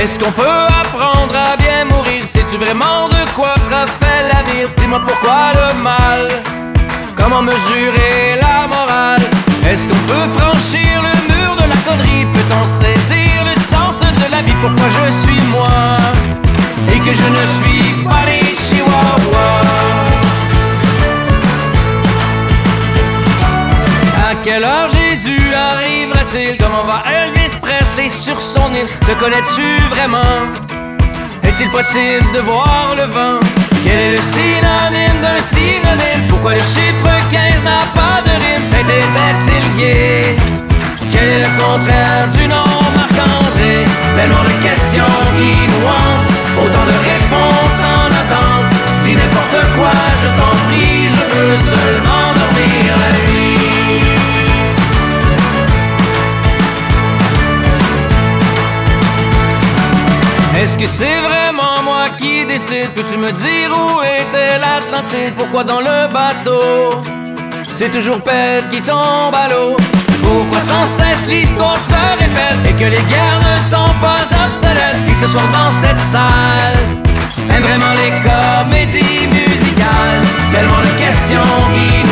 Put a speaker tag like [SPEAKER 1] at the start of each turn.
[SPEAKER 1] Est-ce qu'on peut apprendre à bien mourir? Sais-tu vraiment de quoi sera fait l'avenir? Dis-moi pourquoi le mal? Comment mesurer la morale? Est-ce qu'on peut franchir le mur de la connerie? Peut-on saisir le sens de la vie? Pourquoi je suis moi et que je ne suis pas les chihuahuas? À quelle heure Jésus arrivera-t-il? Comment va Elvis Presley sur son île? Te connais-tu vraiment? Est-il possible de voir le vent? Quel est le synonyme d'un synonyme? Pourquoi le chiffre 15 n'a pas de rime? Était-il gay? Quel est le contraire du nom Marc-André? Tellement de questions qui nous hantent, autant de réponses en attente. Dis n'importe quoi, je t'en prie, je veux seulement dormir la nuit. Est-ce que c'est vraiment moi qui décide? Peux-tu me dire où était l'Atlantide? Pourquoi dans le bateau c'est toujours pelle qui tombe à l'eau? Pourquoi sans cesse l'histoire se répète et que les guerres ne sont pas obsolètes? Et ce soir dans cette salle aime vraiment les comédies musicales. Tellement de questions qui